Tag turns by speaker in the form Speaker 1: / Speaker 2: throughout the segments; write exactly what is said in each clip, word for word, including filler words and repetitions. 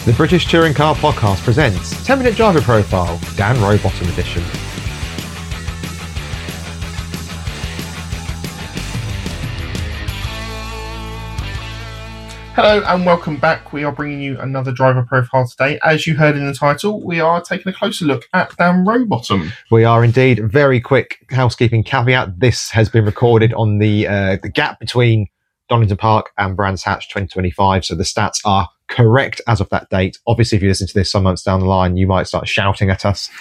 Speaker 1: The British Touring Car Podcast presents ten minute Driver Profile, Dan Rowbottom edition.
Speaker 2: Hello and welcome back. We are bringing you another driver profile today. As you heard in the title, we are taking a closer look at Dan Rowbottom.
Speaker 1: We are indeed. Very quick housekeeping caveat. This has been recorded on the uh, the gap between Donington Park and Brands Hatch twenty twenty-five, so the stats are correct as of that date. Obviously, if you listen to this some months down the line, you might start shouting at us.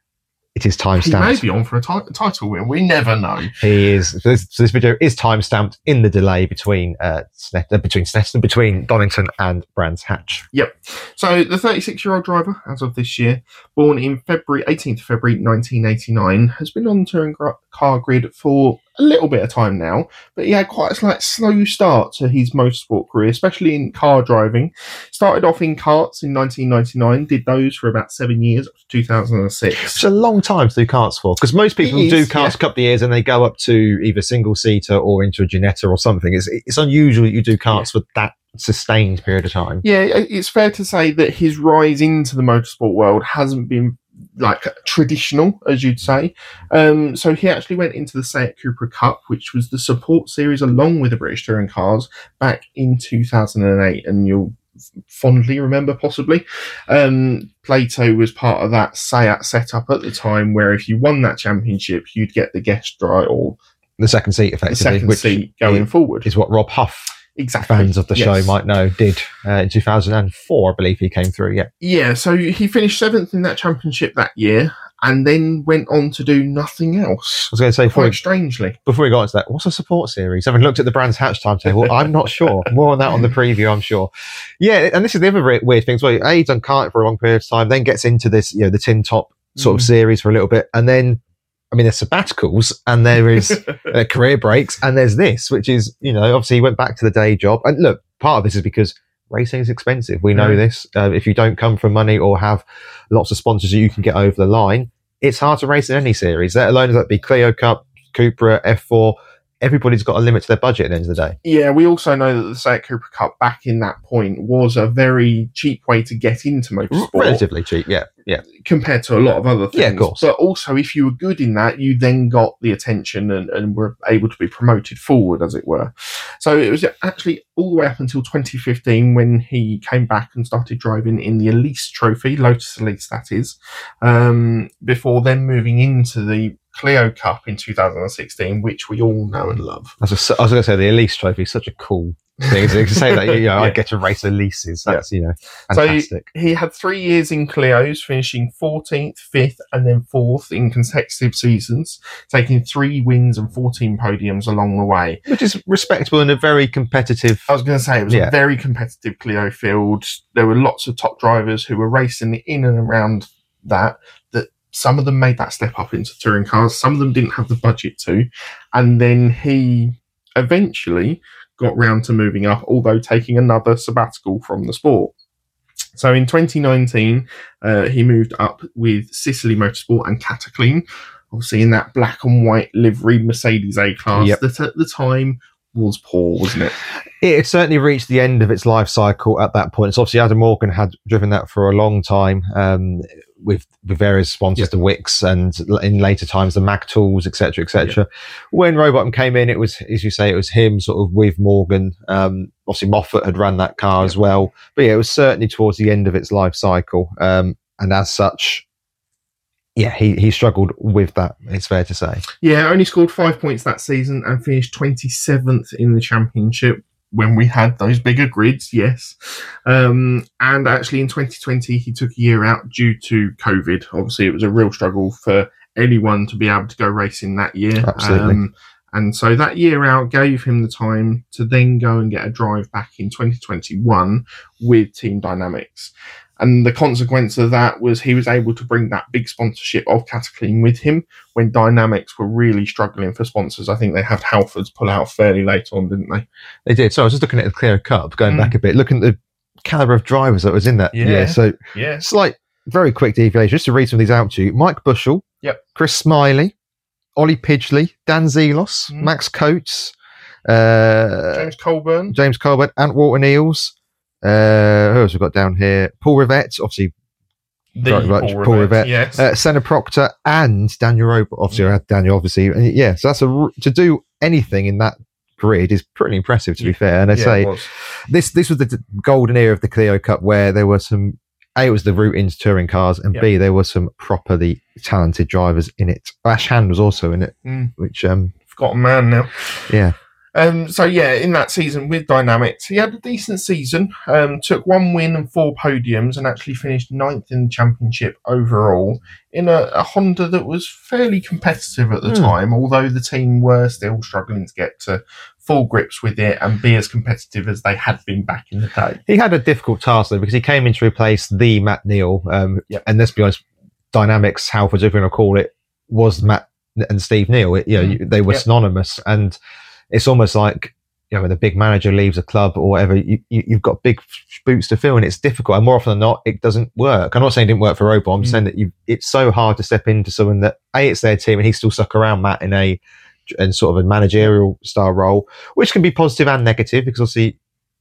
Speaker 1: It is timestamped.
Speaker 2: He may be on for a t- title win. We never know.
Speaker 1: He is. So this, so this video is timestamped in the delay between uh, Snet- uh, between Snetterton, between Donington and Brands Hatch.
Speaker 2: Yep. So the thirty-six-year-old driver, as of this year, born in February, eighteenth of February nineteen eighty-nine, has been on the touring car grid for a little bit of time now, but he had quite a slight slow start to his motorsport career, especially in car driving. Started off in karts in nineteen ninety-nine, did those for about seven years, up to two thousand six.
Speaker 1: It's a long time to do karts for, because most people
Speaker 2: It
Speaker 1: do
Speaker 2: is,
Speaker 1: karts
Speaker 2: yeah.
Speaker 1: a couple of years and they go up to either single-seater or into a Ginetta or something. It's, it's unusual that you do karts for that sustained period of time.
Speaker 2: Yeah, it's fair to say that his rise into the motorsport world hasn't been like traditional, as you'd say. Um, so he actually went into the Seat Cupra Cup, which was the support series along with the British Touring Cars back in two thousand eight, and you'll fondly remember possibly. Um, Plato was part of that Seat setup at the time, where if you won that championship, you'd get the guest drive or
Speaker 1: The second seat,
Speaker 2: the
Speaker 1: effectively,
Speaker 2: second
Speaker 1: which
Speaker 2: seat going
Speaker 1: is,
Speaker 2: forward.
Speaker 1: is what Rob Huff,
Speaker 2: Exactly.
Speaker 1: fans of the
Speaker 2: Yes.
Speaker 1: show might know, did uh, in two thousand four, I believe he came through, yeah.
Speaker 2: Yeah, so he finished seventh in that championship that year, and then went on to do nothing else.
Speaker 1: I was going to say, before
Speaker 2: Quite
Speaker 1: we,
Speaker 2: strangely.
Speaker 1: before we got into that, what's a support series? Having looked at the Brands Hatch timetable, I'm not sure. More on that on the preview, I'm sure. Yeah, and this is the other re- weird thing as well. A, he's done karting for a long period of time, then gets into this, you know, the tin top sort of
Speaker 2: Mm.
Speaker 1: series for a little bit, and then, I mean, there's sabbaticals, and there is uh, career breaks, and there's this, which is, you know, obviously he went back to the day job. And look, part of this is because racing is expensive. We know
Speaker 2: Yeah.
Speaker 1: this. Uh, if you don't come from money or have lots of sponsors that you can get over the line, it's hard to race in any series, let alone that be Clio Cup, Cupra, F four. Everybody's got a limit to their budget at the end of the day.
Speaker 2: Yeah, we also know that the Seat Cupra Cup back in that point was a very cheap way to get into motorsport.
Speaker 1: Relatively cheap, yeah, yeah.
Speaker 2: Compared to a lot of other things.
Speaker 1: Yeah, of course.
Speaker 2: But also, if you were good in that, you then got the attention and, and were able to be promoted forward, as it were. So it was actually all the way up until twenty fifteen when he came back and started driving in the Elise Trophy, Lotus Elise that is, um, before then moving into the Clio Cup in two thousand sixteen, which we all know and love.
Speaker 1: I was, I was going to say the Elise Trophy is such a cool thing. To say that, you know, I
Speaker 2: Yeah.
Speaker 1: get to race Elises. That's, you know, fantastic.
Speaker 2: So he had three years in Clios, finishing fourteenth, fifth, and then fourth in consecutive seasons, taking three wins and fourteen podiums along the way.
Speaker 1: Which is respectable and a very competitive.
Speaker 2: I was going to say it was
Speaker 1: Yeah.
Speaker 2: a very competitive Clio field. There were lots of top drivers who were racing in and around that, that some of them made that step up into touring cars. Some of them didn't have the budget to. And then he eventually got round to moving up, although taking another sabbatical from the sport. So in twenty nineteen, uh, he moved up with Sicily Motorsport and Cataclean, obviously in that black and white livery Mercedes A-Class
Speaker 1: Yep.
Speaker 2: that at the time was poor, wasn't it?
Speaker 1: It had certainly reached the end of its life cycle at that point. So obviously Adam Morgan had driven that for a long time, um, with, with various sponsors,
Speaker 2: Yeah.
Speaker 1: the Wix, and in later times, the Mag Tools, et cetera, et cetera. When Rowbottom came in, it was, as you say, it was him sort of with Morgan. Um, obviously Moffat had run that car
Speaker 2: Yeah.
Speaker 1: as well. But yeah, it was certainly towards the end of its life cycle. Um, and as such, yeah, he, he struggled with that, it's fair to say.
Speaker 2: Yeah, only scored five points that season and finished twenty-seventh in the championship when we had those bigger grids, yes. Um, and actually in twenty twenty, he took a year out due to COVID. Obviously, it was a real struggle for anyone to be able to go racing that year.
Speaker 1: Absolutely.
Speaker 2: Um, and so that year out gave him the time to then go and get a drive back in twenty twenty-one with Team Dynamics. And the consequence of that was he was able to bring that big sponsorship of Cataclean with him when Dynamics were really struggling for sponsors. I think they had Halfords pull out fairly late on, didn't they?
Speaker 1: They did. So I was just looking at the Clio Cup, going
Speaker 2: Mm.
Speaker 1: back a bit, looking at the calibre of drivers that was in that
Speaker 2: Yeah.
Speaker 1: year. So
Speaker 2: Yeah.
Speaker 1: slight, very quick deviation, just to read some of these out to you. Mike Bushell,
Speaker 2: Yep.
Speaker 1: Chris Smiley, Ollie Pidgley, Dan Zelos,
Speaker 2: Mm.
Speaker 1: Max Coates, uh,
Speaker 2: James Colburn.
Speaker 1: James Colbert, Ant Walton Eels, Uh, who else we got down here? Paul Rivett, obviously.
Speaker 2: The
Speaker 1: Very much,
Speaker 2: Paul
Speaker 1: Paul
Speaker 2: Rivett,
Speaker 1: Rivett,
Speaker 2: yes.
Speaker 1: uh, Senna Proctor, and Daniel Rowe. Obviously, I had Daniel, obviously. And yeah, so that's a to do anything in that grid is pretty impressive, to
Speaker 2: Yeah.
Speaker 1: be fair. And I
Speaker 2: Yeah,
Speaker 1: say
Speaker 2: it was.
Speaker 1: this this was the d- golden era of the Clio Cup, where there were some. A, it was the route into touring cars, and
Speaker 2: Yeah.
Speaker 1: B, there were some properly talented drivers in it. Ash Hand was also in it,
Speaker 2: Mm.
Speaker 1: which um,
Speaker 2: Forgotten man now.
Speaker 1: yeah.
Speaker 2: Um, so yeah, in that season with Dynamics, he had a decent season. Um, took one win and four podiums, and actually finished ninth in the championship overall in a, a Honda that was fairly competitive at the
Speaker 1: Hmm.
Speaker 2: time. Although the team were still struggling to get to full grips with it and be as competitive as they had been back in the day.
Speaker 1: He had a difficult task though, because he came in to replace the Matt Neal. Um,
Speaker 2: Yep.
Speaker 1: And let's be honest, Dynamics, Halfords, if you want to call it, was Matt and Steve Neal. It, you know,
Speaker 2: Mm.
Speaker 1: you- they were
Speaker 2: Yep.
Speaker 1: synonymous, and it's almost like, you know, when a big manager leaves a club or whatever, you, you, you've got big boots to fill, and it's difficult. And more often than not, it doesn't work. I'm not saying it didn't work for Robo. I'm
Speaker 2: Mm.
Speaker 1: saying that you, it's so hard to step into someone that a it's their team, and he still stuck around Matt in a in sort of a managerial style role, which can be positive and negative, because obviously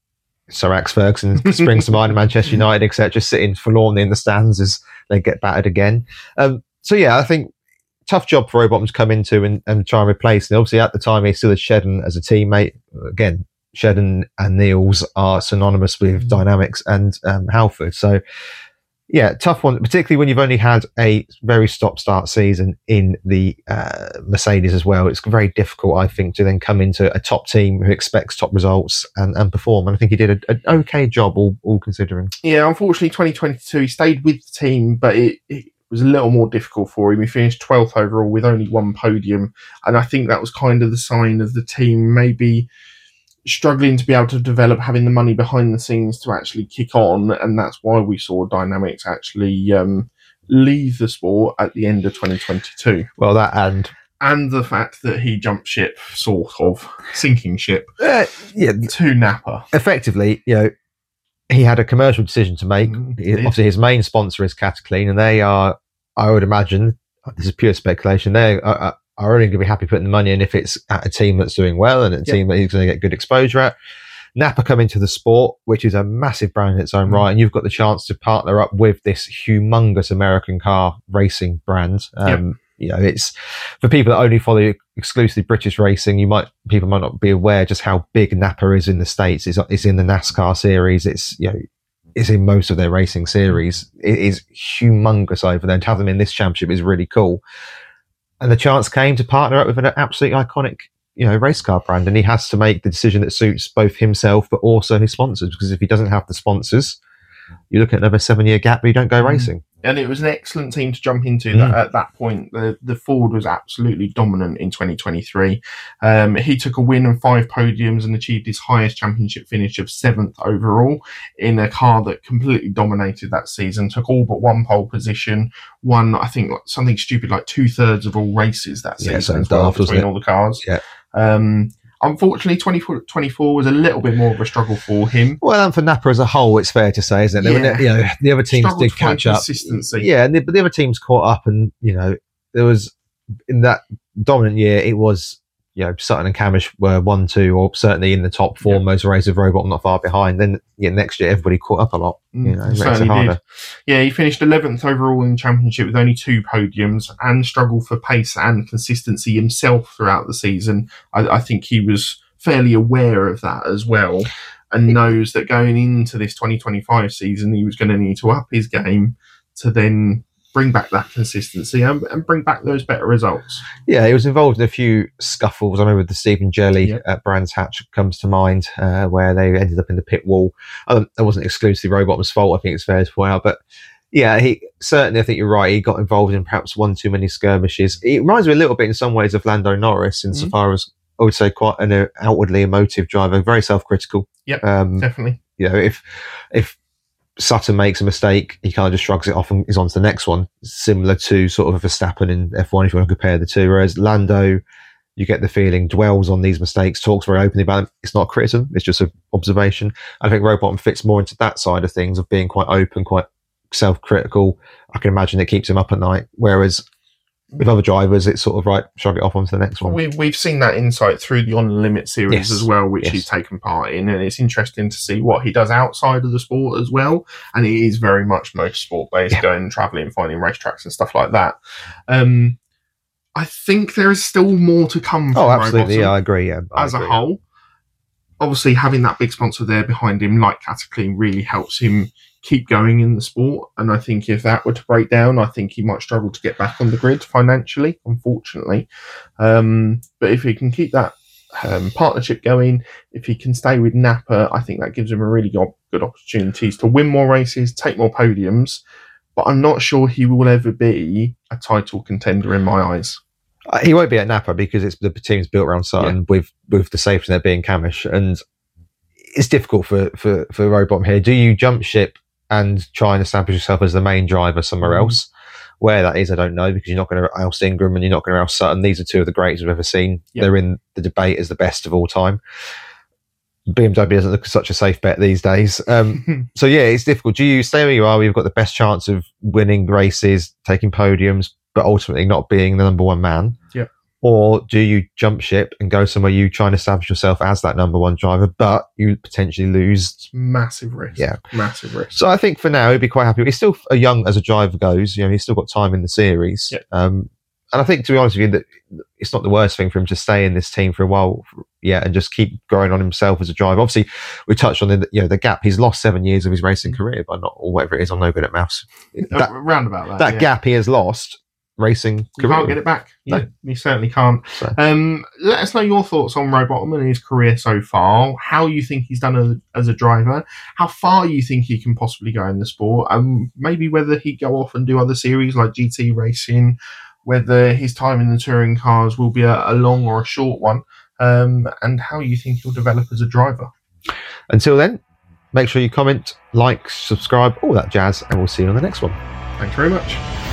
Speaker 1: Sir Alex Ferguson springs to mind, Manchester United, et cetera, sitting forlornly in the stands as they get battered again. Um, so yeah, I think tough job for Robottom to come into and, and try and replace. And obviously at the time he still had Shedden as a teammate. Again, Shedden and Niels are synonymous with
Speaker 2: Mm.
Speaker 1: Dynamics and um, Halford. So yeah, tough one, particularly when you've only had a very stop-start season in the uh, Mercedes as well. It's very difficult, I think, to then come into a top team who expects top results and, and perform. And I think he did an okay job, all, all considering.
Speaker 2: Yeah, unfortunately, twenty twenty-two, he stayed with the team, but it, it was a little more difficult for him. He finished twelfth overall with only one podium, and I think that was kind of the sign of the team maybe struggling to be able to develop, having the money behind the scenes to actually kick on, and that's why we saw Dynamics actually um, leave the sport at the end of twenty twenty-two.
Speaker 1: Well, that and
Speaker 2: And the fact that he jumped ship, sort of, sinking ship,
Speaker 1: uh, yeah,
Speaker 2: to Napa.
Speaker 1: effectively, you know, he had a commercial decision to make.
Speaker 2: Mm,
Speaker 1: He-
Speaker 2: he did.
Speaker 1: Obviously, his main sponsor is Cataclean, and they are, I would imagine, this is pure speculation, they are, are only going to be happy putting the money in if it's at a team that's doing well and a
Speaker 2: Yep.
Speaker 1: team that he's going to get good exposure at. Napa come into the sport, which is a massive brand in its own
Speaker 2: Mm.
Speaker 1: right, and you've got the chance to partner up with this humongous American car racing brand. Um, You know, it's for people that only follow exclusively British racing. You might people might not be aware just how big Napa is in the States. It's, it's in the NASCAR series. It's you know, it's in most of their racing series. It is humongous over there. And to have them in this championship is really cool. And the chance came to partner up with an absolutely iconic, you know, race car brand, and he has to make the decision that suits both himself but also his sponsors. Because if he doesn't have the sponsors, you look at another seven-year gap, but you don't go racing.
Speaker 2: And it was an excellent team to jump into.
Speaker 1: Mm.
Speaker 2: That at that point, the, the Ford was absolutely dominant in twenty twenty-three. Um, he took a win and five podiums and achieved his highest championship finish of seventh overall in a car that completely dominated that season. Took all but one pole position. Won, I think, like, something stupid like two thirds of all races that
Speaker 1: Yeah,
Speaker 2: season
Speaker 1: so
Speaker 2: as well,
Speaker 1: daft, wasn't
Speaker 2: between
Speaker 1: it?
Speaker 2: all the cars.
Speaker 1: Yeah.
Speaker 2: Um, unfortunately, twenty twenty-four was a little bit more of a struggle for him.
Speaker 1: Well, and for Napa as a whole, it's fair to say, isn't it? There were
Speaker 2: Yeah.
Speaker 1: ne- you know, the other teams
Speaker 2: Struggled
Speaker 1: did
Speaker 2: to find
Speaker 1: catch up.
Speaker 2: consistency.
Speaker 1: Yeah, and the, but the other teams caught up, and you know, there was in that dominant year, it was you know Sutton and Camish were one, two, or certainly in the top four.
Speaker 2: Yeah.
Speaker 1: Most races, Robot not far behind. Then yeah, next year everybody caught up a lot.
Speaker 2: Mm,
Speaker 1: You know, it makes it
Speaker 2: certainly
Speaker 1: harder.
Speaker 2: did. Yeah, he finished eleventh overall in the championship with only two podiums and struggled for pace and consistency himself throughout the season. I, I think he was fairly aware of that as well, and knows that going into this twenty twenty-five season, he was going to need to up his game to then bring back that consistency and, and bring back those better results.
Speaker 1: Yeah, he was involved in a few scuffles. I remember the Stephen Jelly
Speaker 2: Yeah.
Speaker 1: at Brands Hatch comes to mind, uh, where they ended up in the pit wall. Um, that wasn't exclusively Robottom's fault, I think it's fair to point out. But yeah, he certainly, I think you're right, he got involved in perhaps one too many skirmishes. It reminds me a little bit in some ways of Lando Norris, insofar as I would say quite an uh, outwardly emotive driver, very self-critical.
Speaker 2: Yep,
Speaker 1: Um,
Speaker 2: definitely.
Speaker 1: you know, if if Sutton makes a mistake, he kind of just shrugs it off and is on to the next one, similar to sort of a Verstappen in F one, if you want to compare the two. Whereas Lando, you get the feeling, dwells on these mistakes, talks very openly about them. It's not criticism, it's just an observation. I think Robottom fits more into that side of things, of being quite open, quite self-critical. I can imagine it keeps him up at night. Whereas with other drivers, it's sort of right, shrug it off onto the next one.
Speaker 2: We've, we've seen that insight through the On the Limit series
Speaker 1: Yes.
Speaker 2: as well, which
Speaker 1: Yes.
Speaker 2: he's taken part in. And it's interesting to see what he does outside of the sport as well. And it is very much motorsport based,
Speaker 1: Yeah.
Speaker 2: going travelling, finding racetracks and stuff like that. Um, I think there is still more to come from
Speaker 1: Oh, absolutely.
Speaker 2: Rowbottom
Speaker 1: Yeah, I agree. Yeah, I
Speaker 2: as
Speaker 1: agree.
Speaker 2: a whole. Obviously, having that big sponsor there behind him, like Cataclean, really helps him keep going in the sport. And I think if that were to break down, I think he might struggle to get back on the grid financially, unfortunately. Um, but if he can keep that um, partnership going, if he can stay with Napa, I think that gives him a really good, good opportunities to win more races, take more podiums. But I'm not sure he will ever be a title contender in my eyes.
Speaker 1: Uh, He won't be at Napa because it's the team's built around Sutton
Speaker 2: Yeah.
Speaker 1: with with the safety net being Camish, and it's difficult for for for Rowbottom here. Do you jump ship and try and establish yourself as the main driver somewhere
Speaker 2: Mhm.
Speaker 1: else? Where that is, I don't know, because you're not going to oust Ingram and you're not going to oust Sutton. These are two of the greats we've ever seen.
Speaker 2: Yeah.
Speaker 1: They're in the debate as the best of all time. B M W doesn't look such a safe bet these days. Um, so yeah, it's difficult. Do you stay where you are, where you've got the best chance of winning races, taking podiums, but ultimately not being the number one man?
Speaker 2: Yeah.
Speaker 1: Or do you jump ship and go somewhere you try and establish yourself as that number one driver, but you potentially lose?
Speaker 2: Massive risk.
Speaker 1: Yeah.
Speaker 2: Massive risk.
Speaker 1: So I think for now he'd be quite happy. He's still a young as a driver goes. You know, he's still got time in the series.
Speaker 2: Yeah.
Speaker 1: Um, and I think, to be honest with you, that it's not the worst thing for him to stay in this team for a while, yeah, and just keep growing on himself as a driver. Obviously, we touched on the you know the gap. He's lost seven years of his racing career, but not or whatever it is. I'm no good at maths. That,
Speaker 2: Round about that.
Speaker 1: that
Speaker 2: yeah.
Speaker 1: gap he has lost racing
Speaker 2: You
Speaker 1: career.
Speaker 2: can't get it back.
Speaker 1: No.
Speaker 2: Yeah, you certainly can't.
Speaker 1: So-
Speaker 2: Um, let us know your thoughts on Rowbottom and his career so far. How you think he's done as, as a driver. How far you think he can possibly go in the sport. And maybe whether he'd go off and do other series like G T racing. Whether his time in the touring cars will be a, a long or a short one. Um, and how you think he'll develop as a driver.
Speaker 1: Until then, make sure you comment, like, subscribe, all that jazz, and we'll see you on the next one.
Speaker 2: Thanks very much.